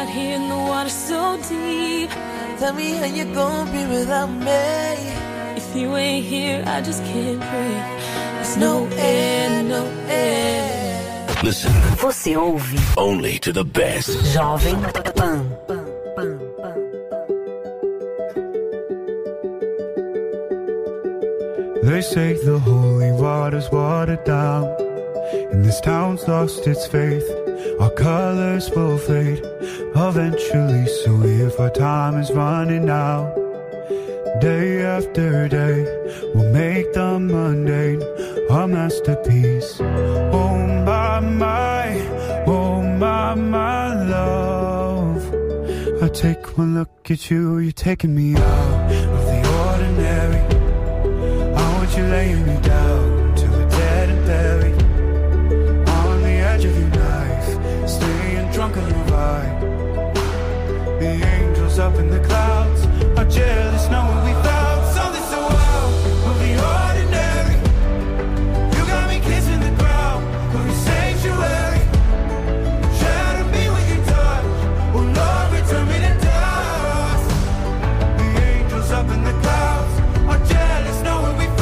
out here in the water so deep. Tell me how you gonna be without me. If you ain't here, I just can't breathe. There's no air, no air. Listen. Você ouve Only to the best. Jovem Pan. They say the holy water's watered down, and this town's lost its faith. Our colors will fade eventually, so if our time is running out, day after day, we'll make the mundane our masterpiece. Oh my, love. I take one look at you, you're taking me out of the ordinary. You're laying me down to a dead and buried on the edge of your knife, staying drunk on your vibe. The angels up in the clouds are jealous knowing we found something so wild of the ordinary. You got me kissing the ground of your sanctuary. Shadow me when you touch, oh Lord, return me to dust. The angels up in the clouds are jealous knowing we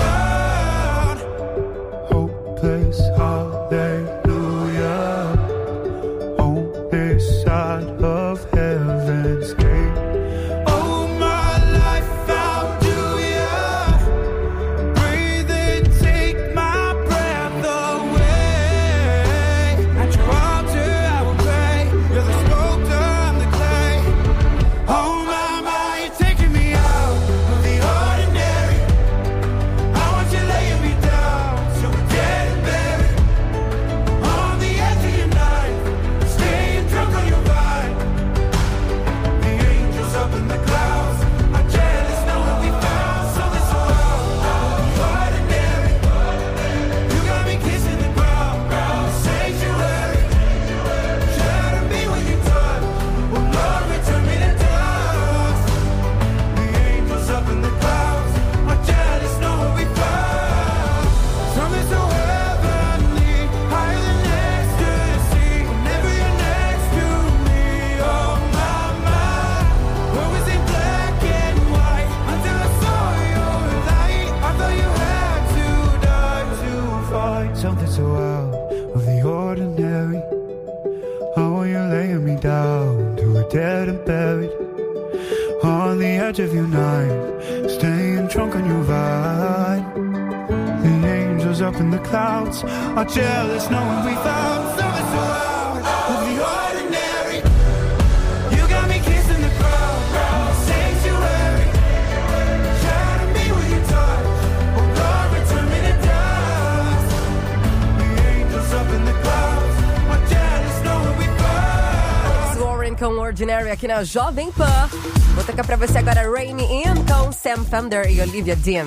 hallelujah, on this side of heaven's gate. Oh, my life found you, yeah. Breathe and take my breath away. At your altar I will pray. You're the sculptor, I'm the clay. Oh, my, you're taking me out of the ordinary. I want you laying me down so we're dead and buried. On the edge of your knife, staying drunk on your vine. The angels up in the clouds are jealous knowing we found something so ordinary. You got me kissing the ground, sanctuary. Shadow me when you touch, oh Lord, return me to dust. The angels up in the clouds are jealous knowing we found something so heavenly, higher than ecstasy. Whenever you're next to me, oh my, always in black and white. Until I saw your light, I thought you had to die to fight something so out of the ordinary. How are you laying me down to a dead and buried on the edge of your knife, staying drunk on your vine. The angels up in the clouds are jealous knowing we found something so out of the ordinary. You got me kissing the ground, sanctuary. Shadow me when you touch, oh Lord, return me to dust. The angels up in the clouds are jealous knowing we found. Warren com Ordinary aqui na Jovem Pan. Vou tocar pra você agora Rain Me In com Sam Fender e Olivia Dean.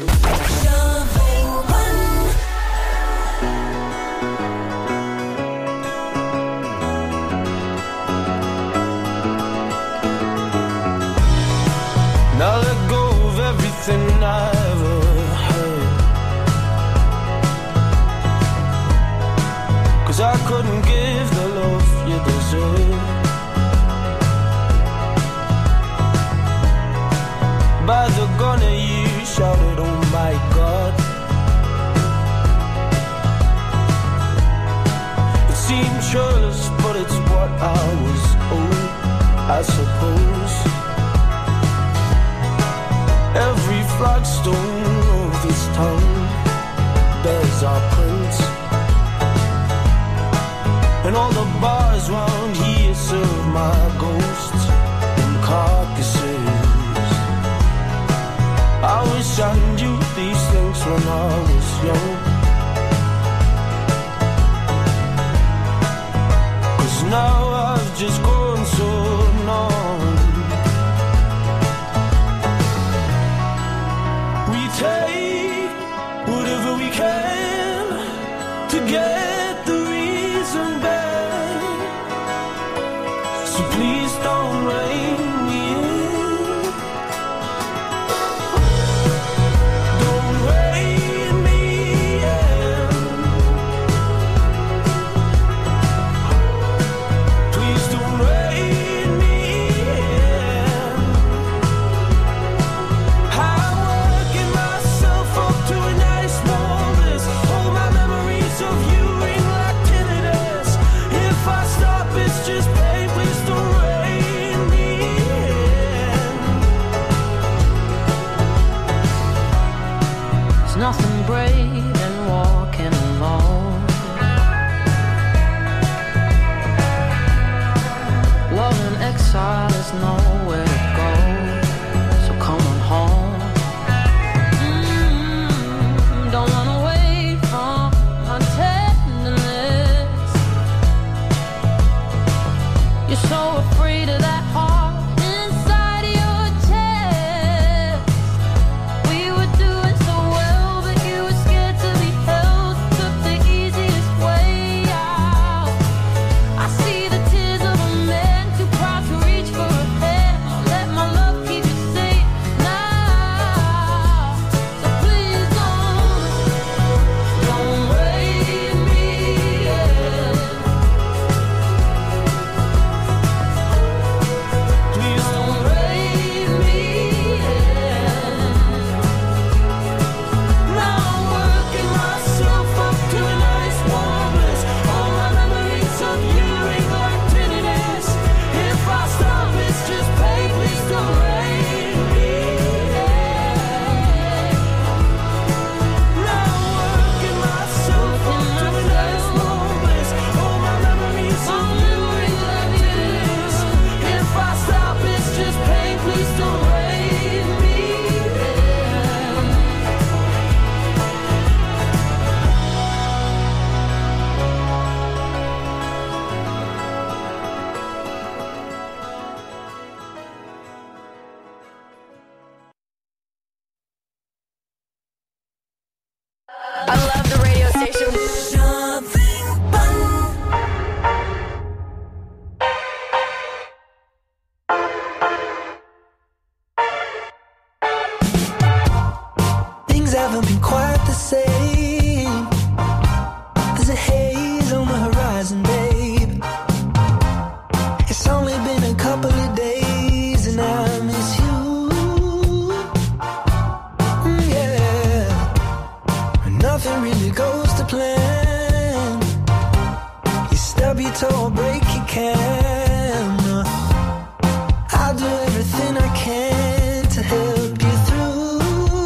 Now let go of everything I ever heard, 'cause I couldn't give the love you deserve. By the gunner you shouted, oh my God. It seemed churlish, but it's what I was owed, I suppose. Every flagstone of this town bears our prints, and all the bars round here serve my ghosts and carcasses. I wish I knew these things when I was young, 'cause now I've just grown so numb. We take whatever we can to get the reason back, so please don't rein me in. Don't rein me in. Please don't rein me please don't rein me in. There's nothing brave in walking alone. Love in exile is nowhere to go, so come on home. Don't run away from my tenderness. You're so afraid of that heart inside your chest. We were doing so well, but you were scared to be held. Took the easiest way out. I see the tears of a man too proud to reach for a hand. Let my love keep you safe now. So please don't rain me in. Please don't rain me in. Now I'm working myself up to a nice warm bliss. All my memories of you reflected in this. If I stop, it's just pain. Please don't rain me in. Now I'm working myself up to a nice warm bliss. All my memories of you reflected in this. If I stop, it's just pain. Please don't rain me in. I love the radio station. Things haven't been quite the same. There's a haze on the horizon, babe. It's only been a couple of days and I miss you. Yeah. Nothing really goes to plan. You stub your toe or break your can. I'll do everything I can to help you through.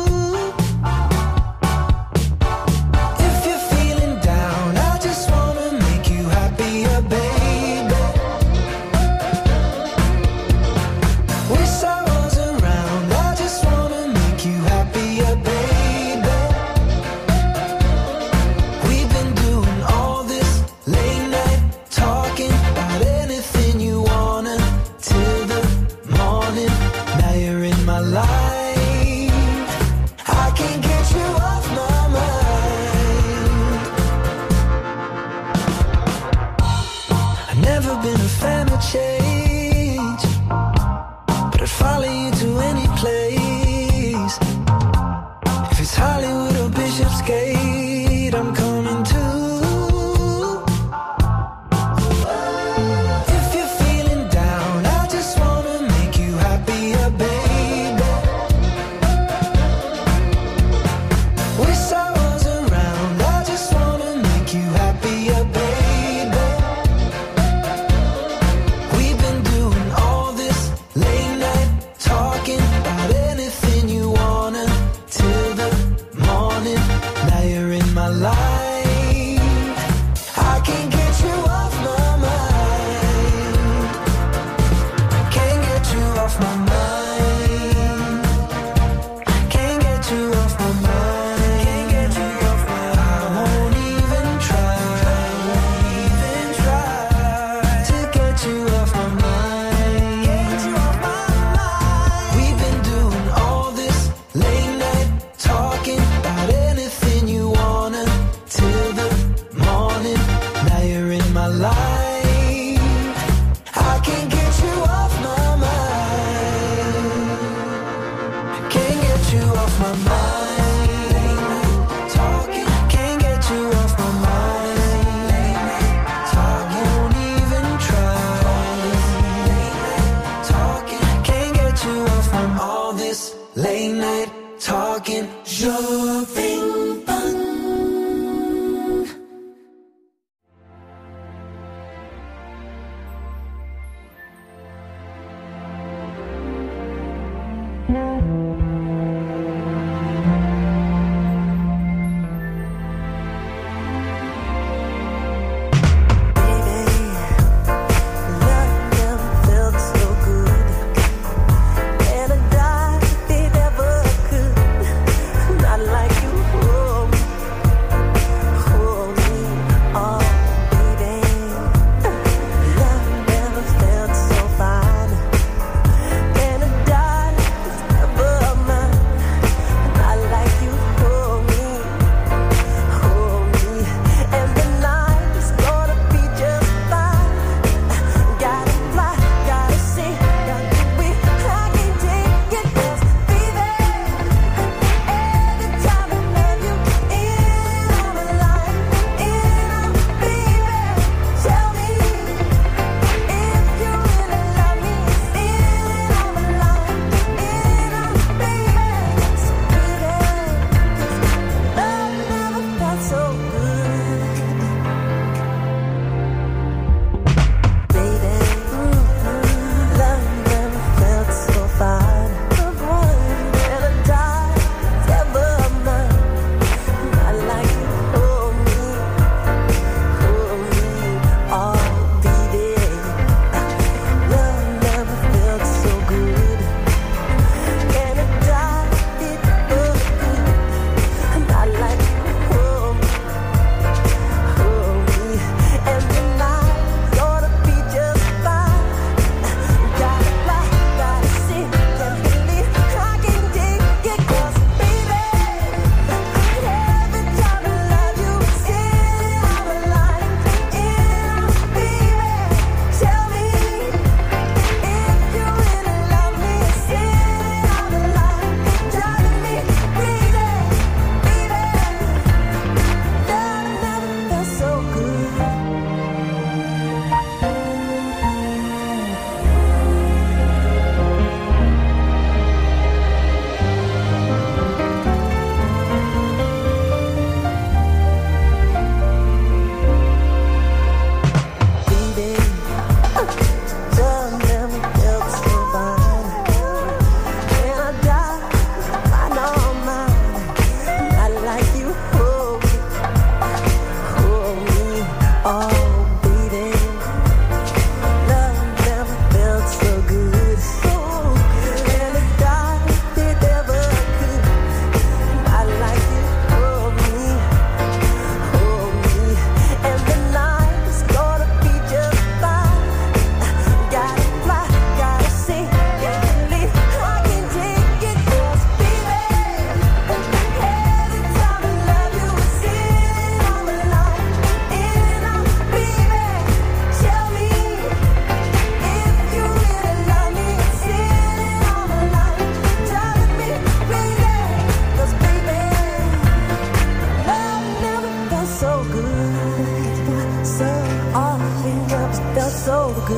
If you're feeling down, I just wanna make you happier, baby. Wish I was around, I just wanna make you happier, baby. We've been doing all this late night talking about anything you wanna till the morning. Now you're in my life. I can't get you off my mind. I've never been a fan of change, but I'd follow you to any place. If it's Hollywood or Bishopsgate, I'm coming too. If you're feeling down, I just wanna make you happier, baby. Wish I was around, I just wanna make you happier, baby. We've been doing all this late night talk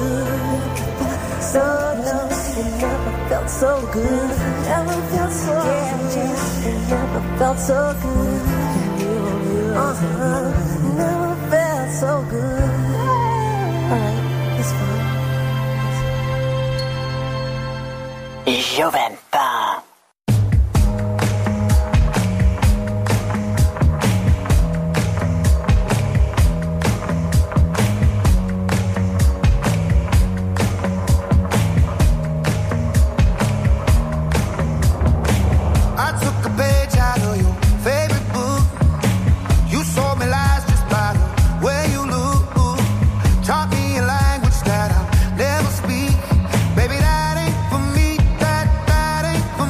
good. So long, it never felt so good. Never felt so good. It never felt so good. Never felt so good. Alright, it's fine. Joventa. I took a page out of your favorite book. You sold me lies just by the way you look. Taught me a language that I'll never speak. Baby, that ain't for me. That ain't for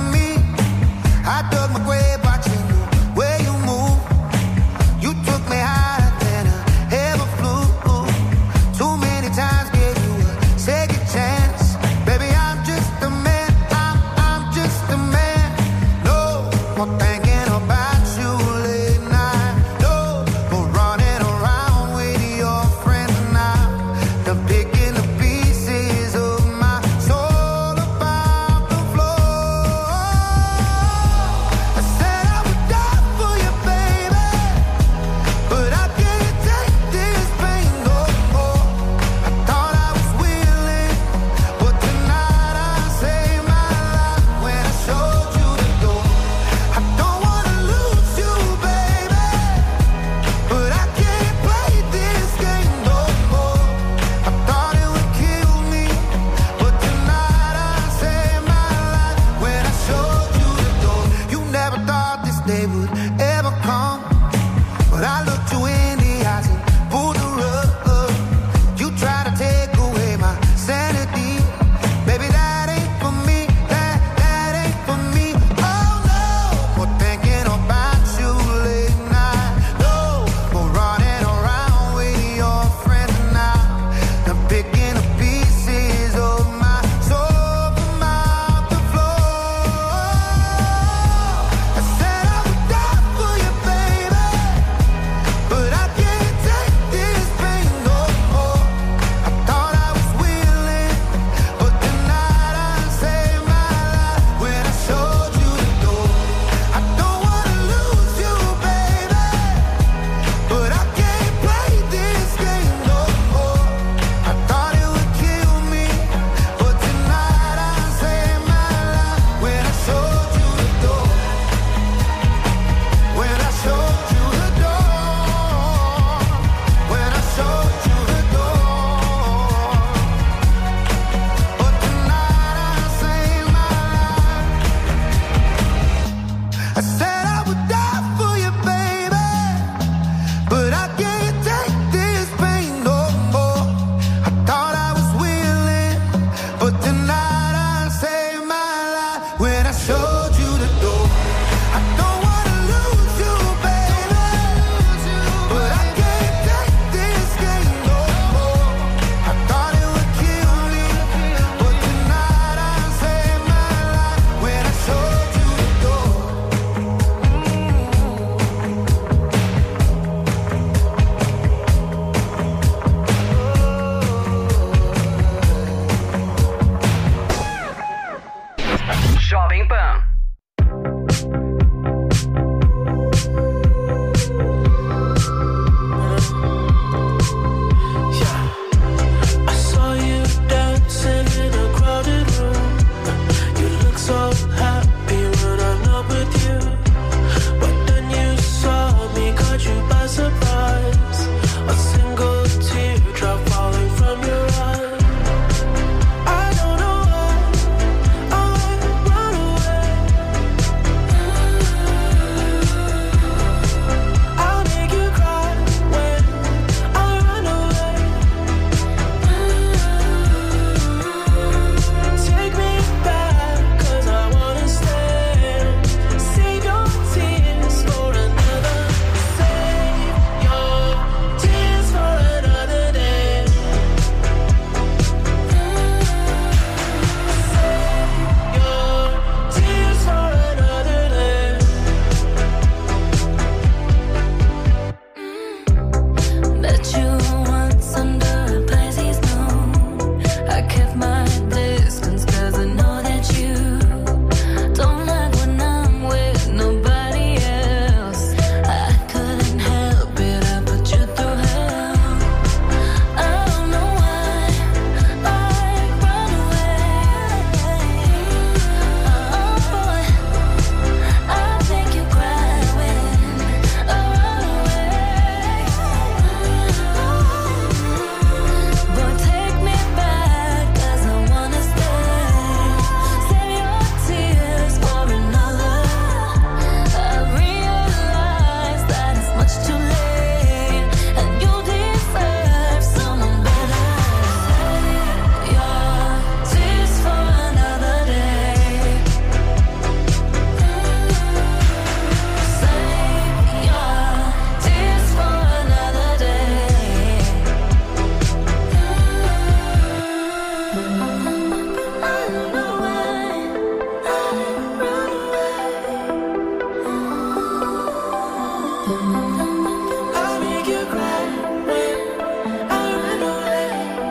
I'll make you cry when I run away.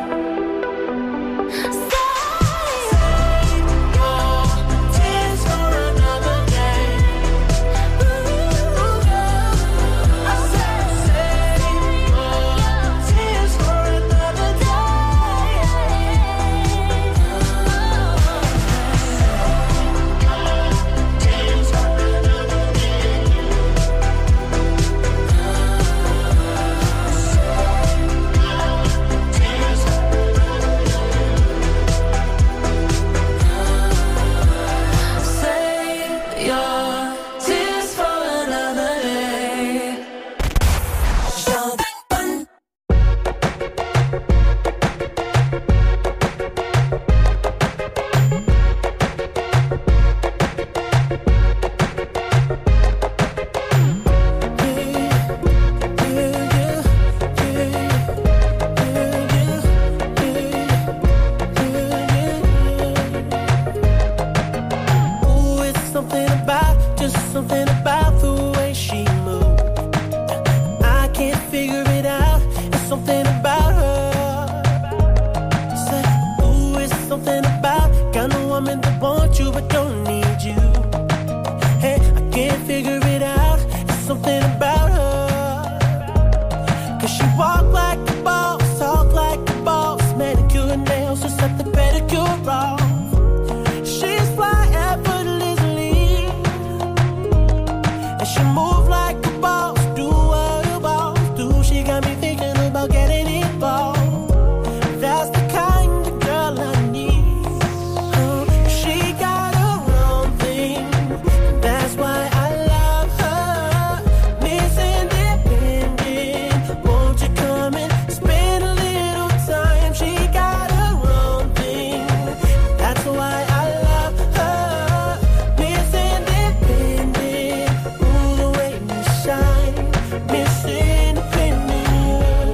Save your tears for another day. I said save your tears for another Save your tears for another day. Ooh, it's something about the way she moves. I can't figure it out. It's something about her. Say, ooh, it's something about kind of woman that wants you but don't need you. Hey, I can't figure it out. It's something about her. 'Cause she walk like a boss, talk like a boss, manicure and nails, just set the pedicure off. She's fly effortlessly, and she move like a boss, do what a boss do. She got me thinking about getting involved. That's the kind of girl I need. She got her own thing. That's why I love her. Miss Independent, won't you come and spend a little time? She got her own thing. That's why I love her. Miss Independent, ooh, the way you shine. Miss Independent,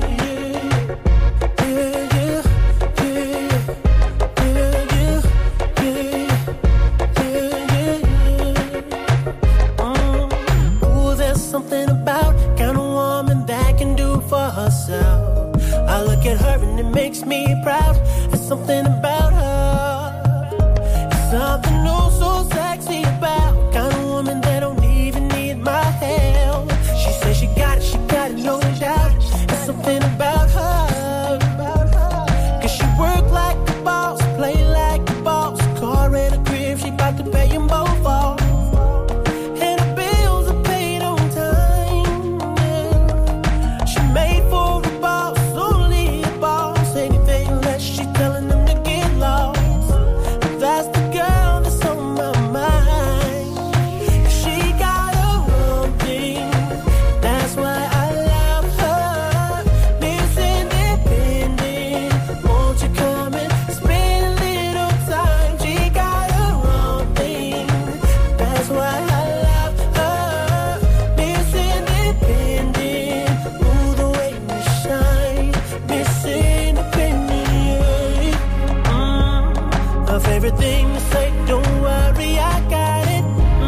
ooh, there's something about kind of woman that can do for herself. I look at her and it makes me proud. There's something about her. It's something oh so sexy about kind of woman that don't even need my help. She says she got it, no doubt. There's something about her. 'Cause she work like a boss, play like a boss. Car and a crib, she bout to pay them both off. And her bills are paid on time. She made for a boss, only a boss. Anything less, she telling them to get lost. That's the girl that's on my mind. She got her own thing. That's why I love her. Miss Independent, won't you come and spend a little time? She got her own thing. That's why I love her. Miss Independent, ooh, the way you shine. Miss Independent, her favorite thing to say, don't worry, I got it.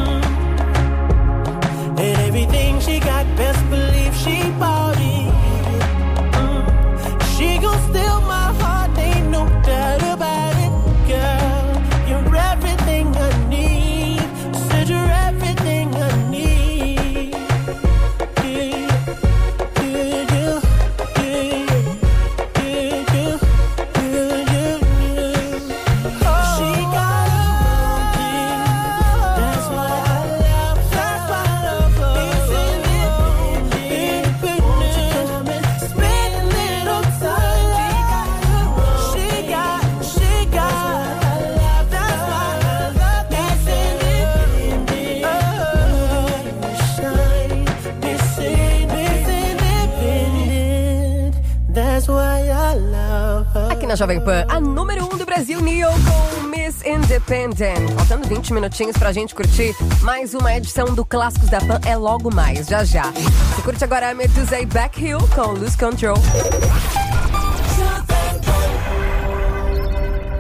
And everything she got, best believe she bought it. She gon' steal my heart, ain't no doubt about it. Girl, you're everything I need. Said you're everything I need. She got her own thing. That's why I love her. Miss Independent, won't you come and spend a little time? She got that's why I love Miss Independent. Oh, shine, Miss Independent. That's why I love her. Aqui na Jovem Pan, a número 1 do Brasil, Neo com Miss Independent. Faltando 20 minutinhos pra gente curtir mais uma edição do Clássicos da Pan. É logo mais, já já. Você curte agora a Medusa e Back Hill com Lose Control.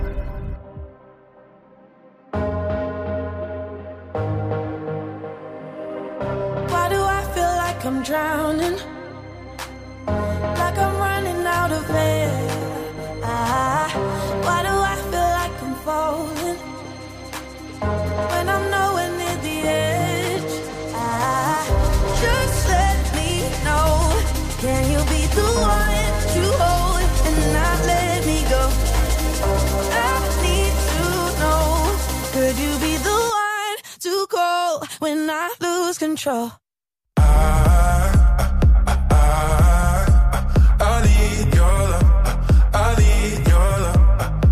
I'm drowning, like I'm running out of air. Why do I feel like I'm falling when I'm nowhere near the edge? Just let me know, can you be the one to hold and not let me go? I need to know, could you be the one to call when I lose control? I need your love. I need your love.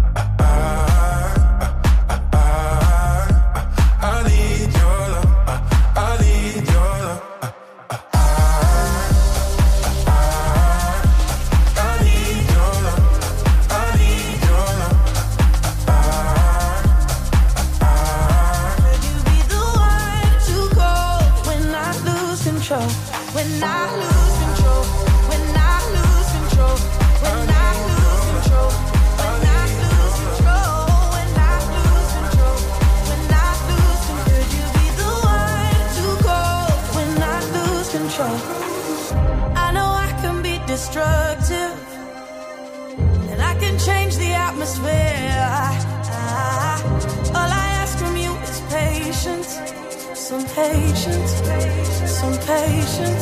I need your love. I need your love. I need your love. I need your love. Could you be the one to call when I lose control? When I lose control. When I lose control. When I lose control. When I lose control. When I lose control. When I lose control. Could you be the one to call when I lose control? I know I can be destructive, and I can change the atmosphere. All I ask from you is patience, some patience, some patience.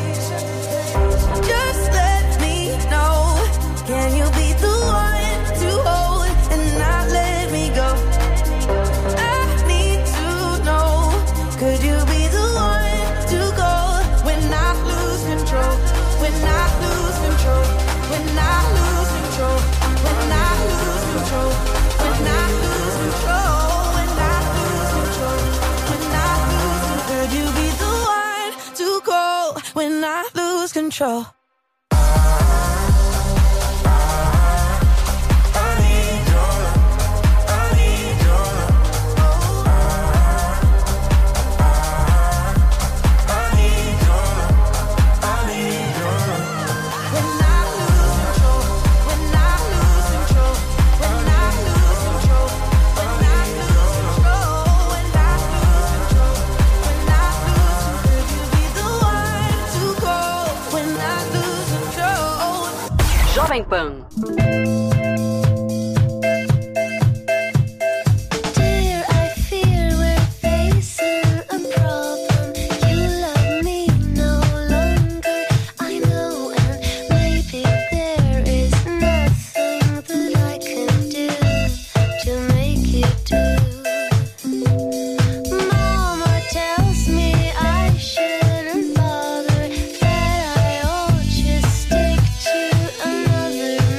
Just let me know, can you be the one to hold and not let me go? I need to know, could you be the one to go when I lose control? When I lose control. When I lose control. When I lose control. When I lose control. When I lose control. When I lose control. Could you be the one to call when I lose control? I need your love. I need your love. I need your love. I need your love. When I lose control. When I lose control. When I lose control. When I lose control. When I lose control. When I lose control. Could you be the one to call when I lose control? Jovem Pan. Dear, I fear we're facing a problem. You love me no longer, I know, and maybe there is nothing that I can do to make you do. Mama tells me I shouldn't bother, that I ought just stick to another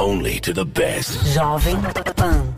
only to the best. Jovem Pan.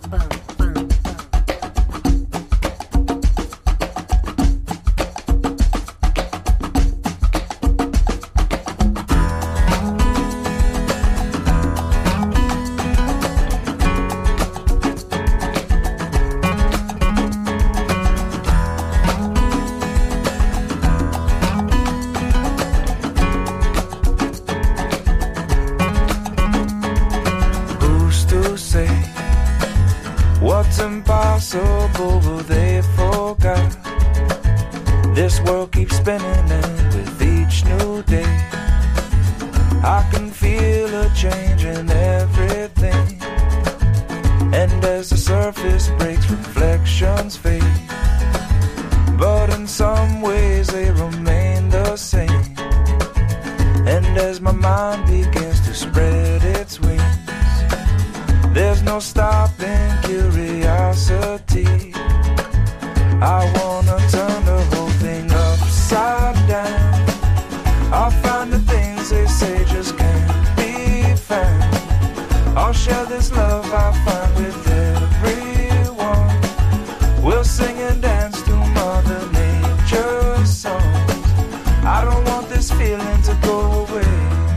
Who's to say what's impossible, but they forgot? This world keeps spinning, and with each new day, I can feel a change in everything. And as the surface breaks, reflections fade, but in some ways they remain the same. And as my mind begins to spread its wings, there's no stopping curiosity. I wanna turn the whole thing upside down. I'll find the things they say just can't be found. I'll share this love I find with everyone. We'll sing and dance to Mother Nature's songs. I don't want this feeling to go away.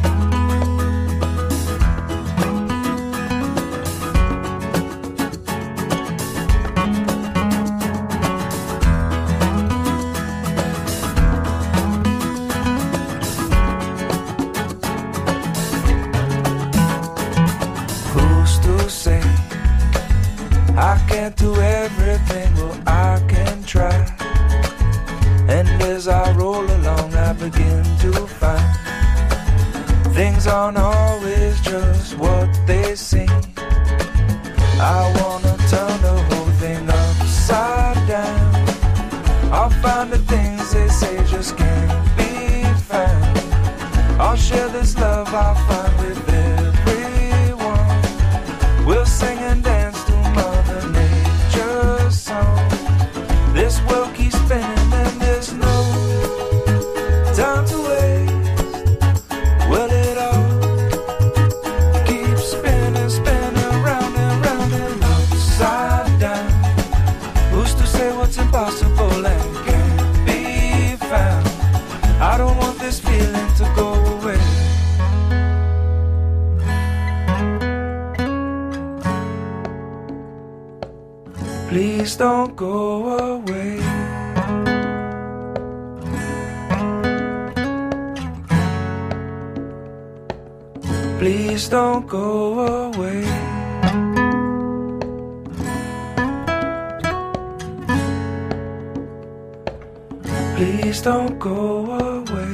Who's to say I can't do everything? Well, I can try. And as I roll along, I begin to find things aren't always just what they seem. I wanna turn the whole thing upside down. I'll find the things they say just can't be found. I'll share this love I find with everyone. We'll sing and dance to Mother Nature's song. This world keeps spinning and there's no time to waste. Well, it all keeps spinning, spinning round and round and upside down. Who's to say what's impossible and can't be found? I don't want this feeling to go away. Please don't go away. Please don't go away. Please don't go away.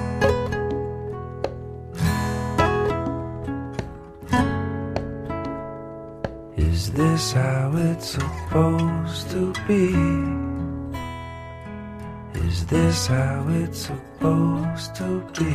Is this how it's supposed to be? Is this how it's supposed to be?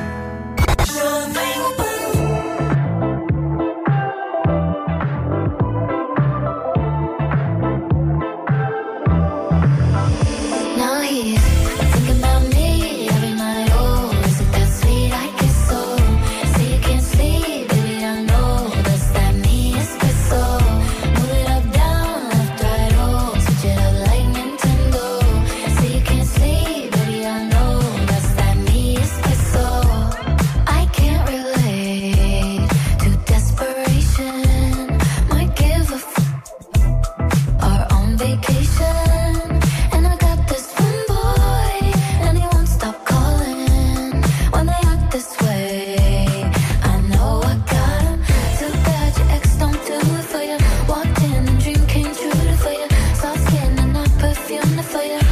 Now he's thinking about me every night. Oh, is it that sweet? I guess so. Say you can't sleep, baby, I know. Does that mean it's so? Move it up, down, left, right, oh. Switch it up like Nintendo. Say you can't sleep, baby, I know. Does that mean it's so? I can't relate to desperation. Might give a are on vacation. And I got this one boy, and he won't stop calling when they act this way. I know I got him. Too bad your ex don't do it for you. Walked in and dream came true for you. Soft skin and not perfume for you.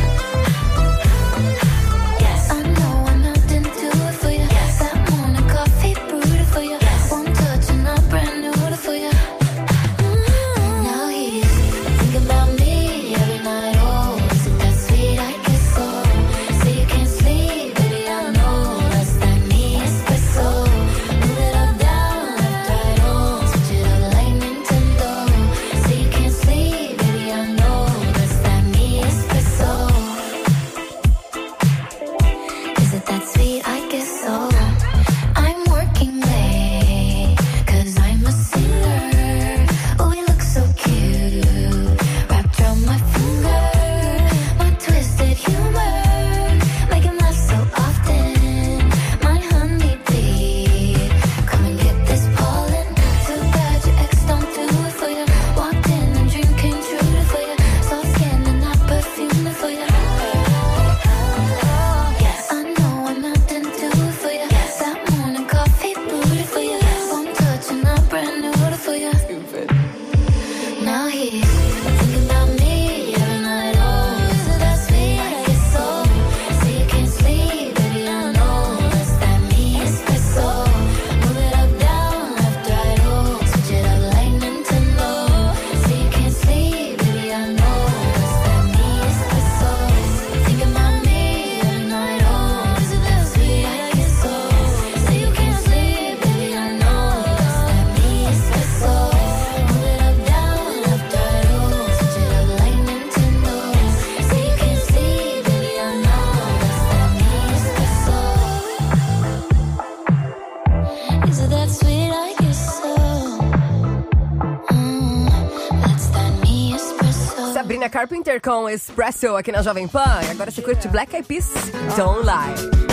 Yes, I know I'm not into it for you. Yes, that morning coffee brewed for you. Yes, one touch and not brand new for you. Now he's thinking about me every night. Sabrina Carpenter com Espresso aqui na Jovem Pan. E agora você curte Black Eyed Peas, Don't Lie.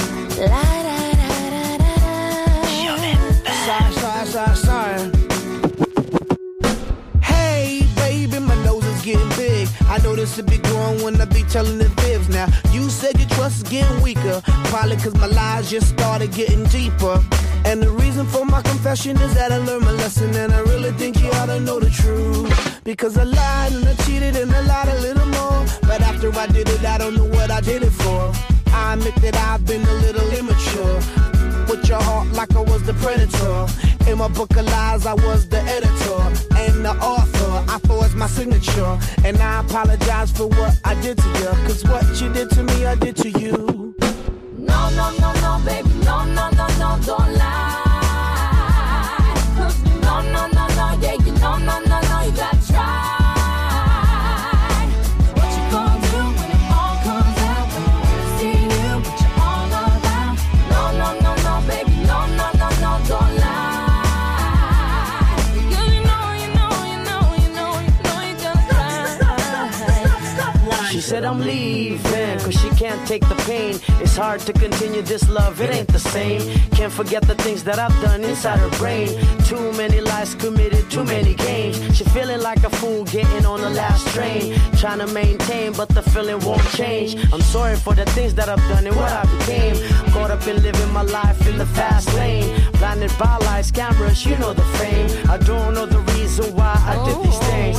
Sorry. Hey, baby, my nose is getting big. I know this will be growing when I be telling the fibs. Now, you said your trust is getting weaker. Probably cause my lies just started getting deeper. And the reason for my confession is that I learned my lesson. And I really think you ought to know the truth. Because I lied and I cheated and I lied a little more. But after I did it, I don't know what I did it for. I admit that I've been a little immature. With your heart like I was the predator. In my book of lies, I was the editor and the author. I forged my signature, and I apologize for what I did to you. Cause what you did to me, I did to you. No, no, no, no, baby, no, no, no, no, don't lie. No, no, no, no, yeah, you no, no, no, no, you gotta try. What you gonna do when it all comes out? When you see you, but you're all around. No, no, no, no, baby, no, no, no, no, don't lie. She said I'm leaving, cause she can't take the pain. It's hard to continue this love, it ain't the same. Can't forget the things that I've done inside her brain. Too many lies committed, too many games. She feeling like a fool getting on the last train. Trying to maintain, but the feeling won't change. I'm sorry for the things that I've done and what I became. Caught up in living my life in the fast lane. Blinded by lights, cameras, you know the fame. I don't know the reason why I did these things.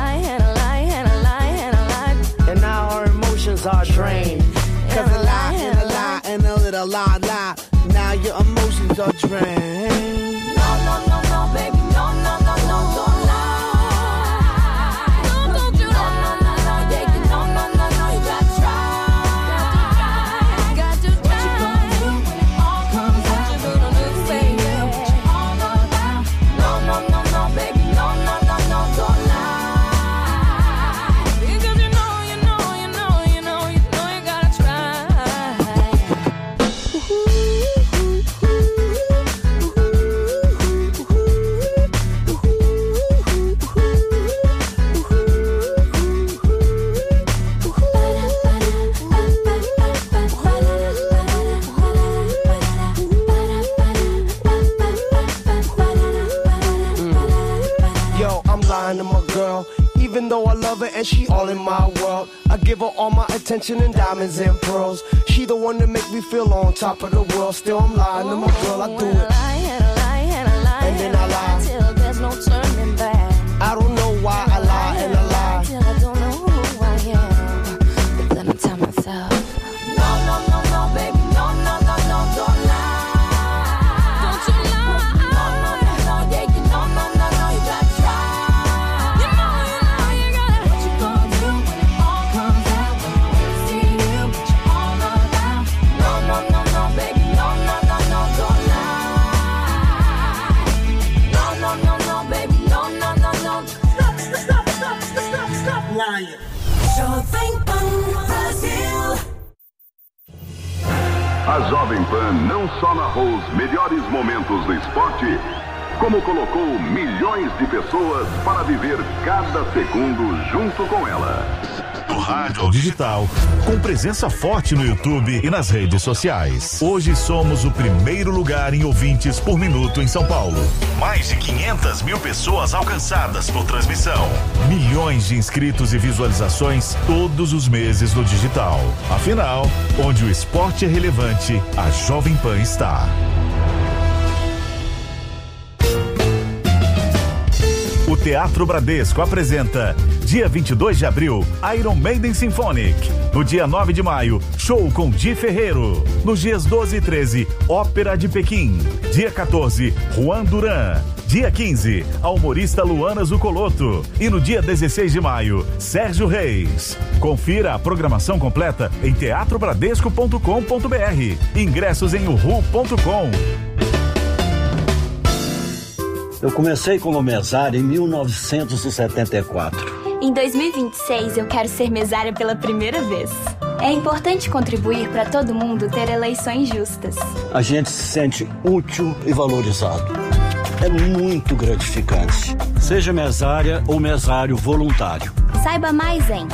And now our emotions are drained. Cause a lie and a lie and a little lie. Now your emotions are drained. No, no, no, no, baby, no, no, no, no, don't lie. No, don't you lie. No, no, no, yeah, you no, no, no, no, you gotta try. Got to try. What you gonna do when it all comes out? What you gonna do, baby? What you all about? No, no, no, no, baby, no, no, no, no, don't lie. To my girl, even though I love her and she all in my world. I give her all my attention and diamonds and pearls. She the one that make me feel on top of the world. Still I'm lying to my girl, I do it. And then I lie till there's no turning back. I don't know why I lie and I lie till I don't know who I am. But then I tell myself, no, no, no, no, baby, no, no, no, no, don't lie. Don't you lie. No, no, no, no, yeah, you no, no, no, no, you gotta try. A Jovem Pan não só narrou os melhores momentos do esporte, como colocou milhões de pessoas para viver cada segundo junto com ela. Do rádio ao digital, com presença forte no YouTube e nas redes sociais. Hoje somos o primeiro lugar em ouvintes por minuto em São Paulo. Mais de 500 mil pessoas alcançadas por transmissão. Milhões de inscritos e visualizações todos os meses no digital. Afinal, onde o esporte é relevante, a Jovem Pan está. O Teatro Bradesco apresenta, dia 22 de abril, Iron Maiden Symphonic. No dia 9 de maio, show com Di Ferreiro. Nos dias 12 e 13, Ópera de Pequim. Dia 14, Juan Duran. Dia 15, a humorista Luana Zucoloto. E no dia 16 de maio, Sérgio Reis. Confira a programação completa em teatrobradesco.com.br. Ingressos em uhu.com. Eu comecei como mesário em 1974. Em 2026, eu quero ser mesária pela primeira vez. É importante contribuir para todo mundo ter eleições justas. A gente se sente útil e valorizado. é muito gratificante. Seja mesária ou mesário voluntário. Saiba mais em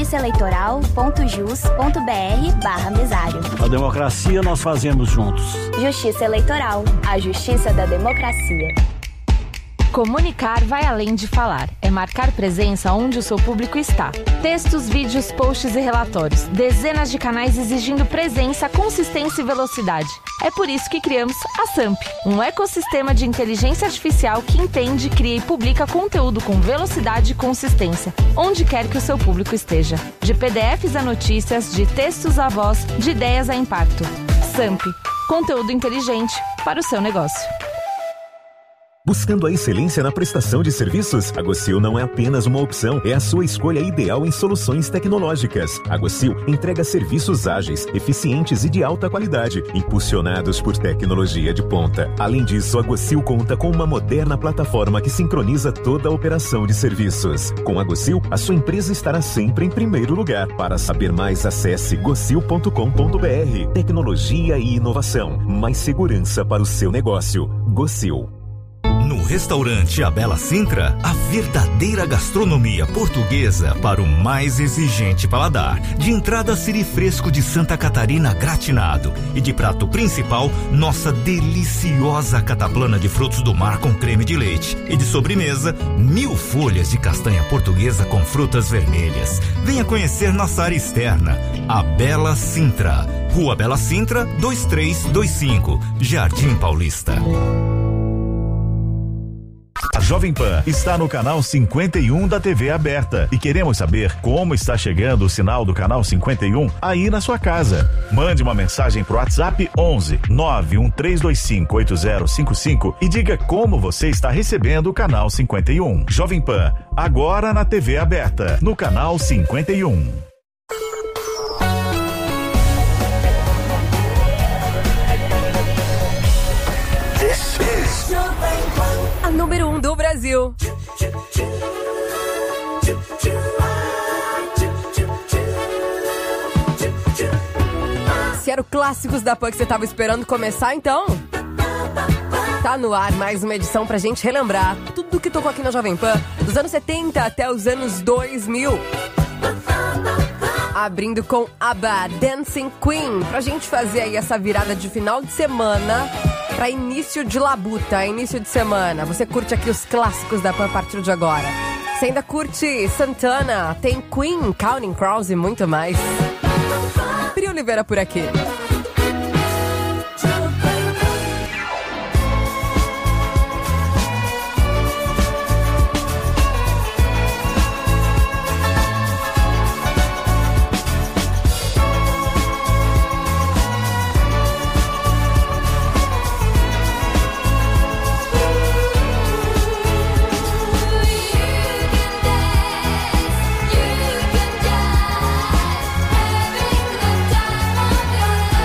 justiçaeleitoral.jus.br/mesário. A democracia nós fazemos juntos. Justiça Eleitoral, a justiça da democracia. Comunicar vai além de falar. É marcar presença onde o seu público está. Textos, vídeos, posts e relatórios. Dezenas de canais exigindo presença, consistência e velocidade. É por isso que criamos a SAMP, um ecossistema de inteligência artificial que entende, cria e publica conteúdo com velocidade e consistência, onde quer que o seu público esteja. De PDFs a notícias, de textos a voz, de ideias a impacto. SAMP, conteúdo inteligente para o seu negócio. Buscando a excelência na prestação de serviços? A Gocil não é apenas uma opção, é a sua escolha ideal em soluções tecnológicas. A Gocil entrega serviços ágeis, eficientes e de alta qualidade, impulsionados por tecnologia de ponta. Além disso, a Gocil conta com uma moderna plataforma que sincroniza toda a operação de serviços. Com a Gocil, a sua empresa estará sempre em primeiro lugar. Para saber mais, acesse gocil.com.br. Tecnologia e inovação, mais segurança para o seu negócio. Gocil. No restaurante A Bela Sintra, a verdadeira gastronomia portuguesa para o mais exigente paladar. De entrada, siri fresco de Santa Catarina gratinado. E de prato principal, nossa deliciosa cataplana de frutos do mar com creme de leite. E de sobremesa, 1000 folhas de castanha portuguesa com frutas vermelhas. Venha conhecer nossa área externa, A Bela Sintra. Rua Bela Sintra, 2325, Jardim Paulista. A Jovem Pan está no canal 51 da TV aberta e queremos saber como está chegando o sinal do canal 51 aí na sua casa. Mande uma mensagem pro WhatsApp 11 91325 8055 e diga como você está recebendo o canal 51. Jovem Pan, agora na TV aberta, no canal 51. A número 1 do Brasil. Se era o Clássicos da Pan que você estava esperando começar, então tá no ar mais uma edição pra gente relembrar tudo que tocou aqui na Jovem Pan, dos anos 70 até os anos 2000. Abrindo com ABBA, Dancing Queen, pra gente fazer aí essa virada de final de semana para início de labuta, início de semana. Você curte aqui os clássicos da Pan a partir de agora. Você ainda curte Santana, tem Queen, Counting Crows e muito mais. Pri Oliveira por aqui. You can die, having the time of your life.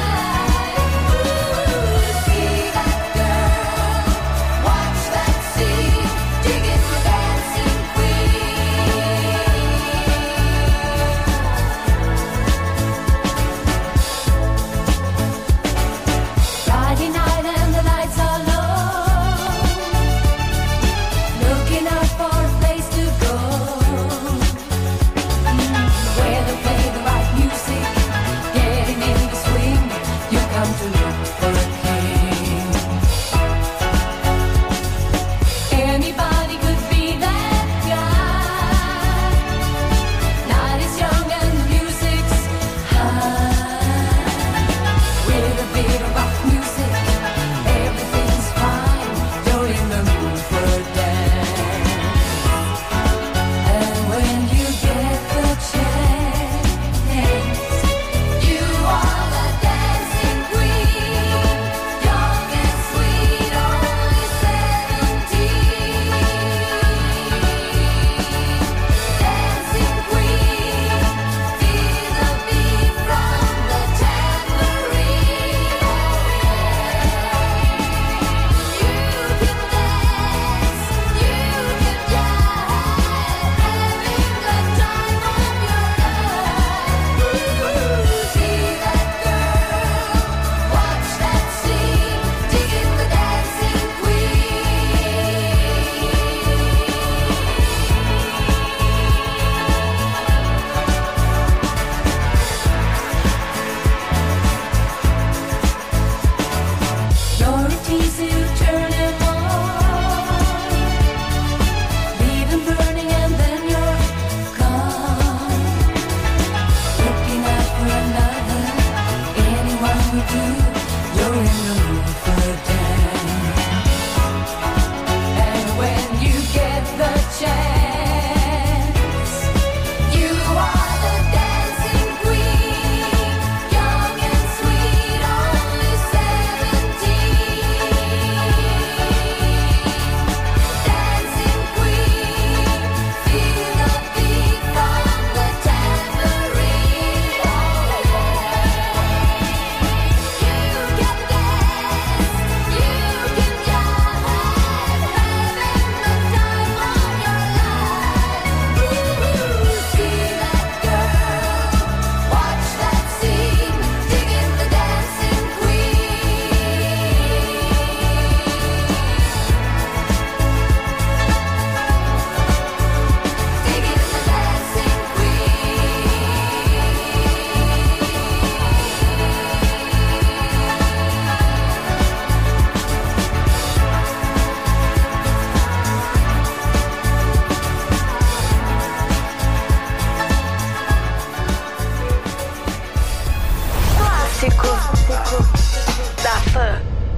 Clássicos da Pan.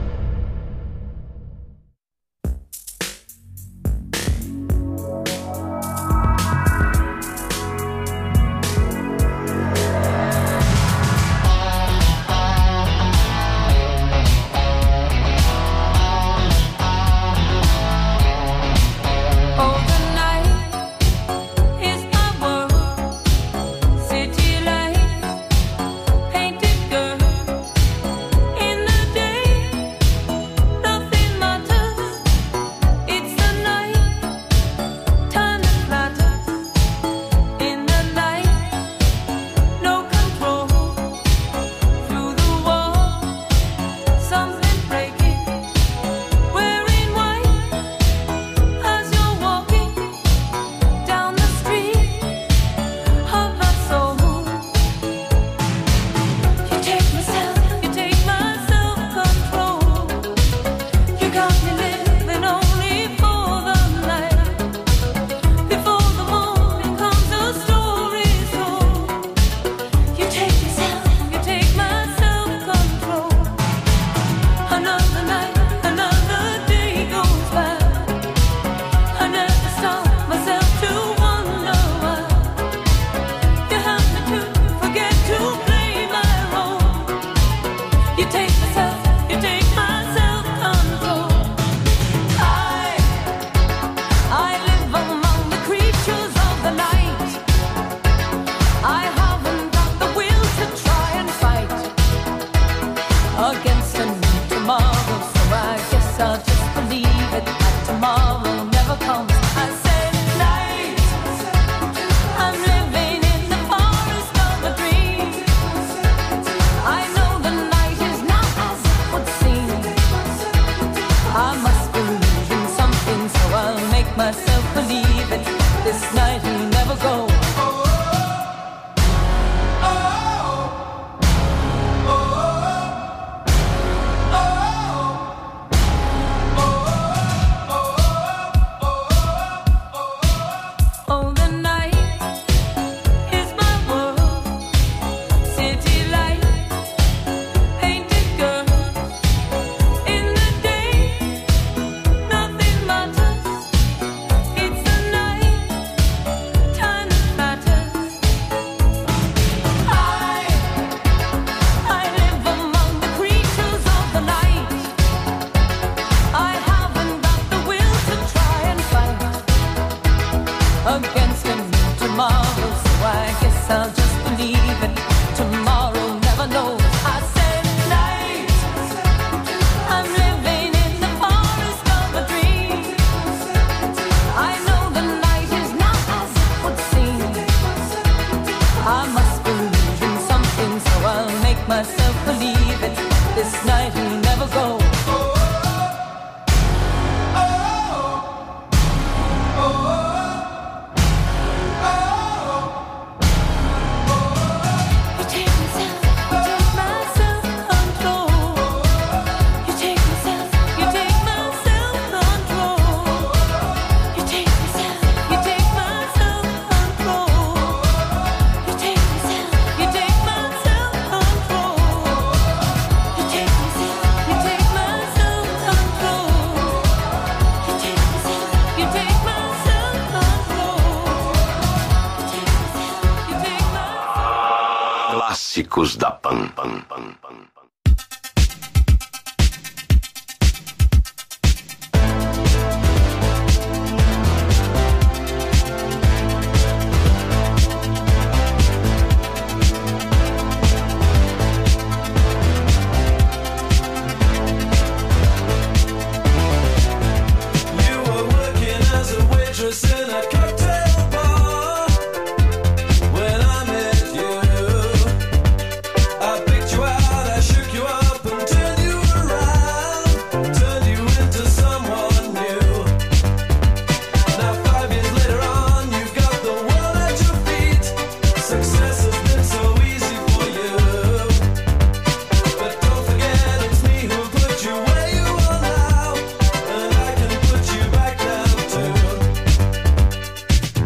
Clássicos da Pan.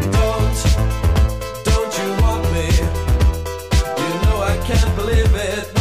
Can't believe it.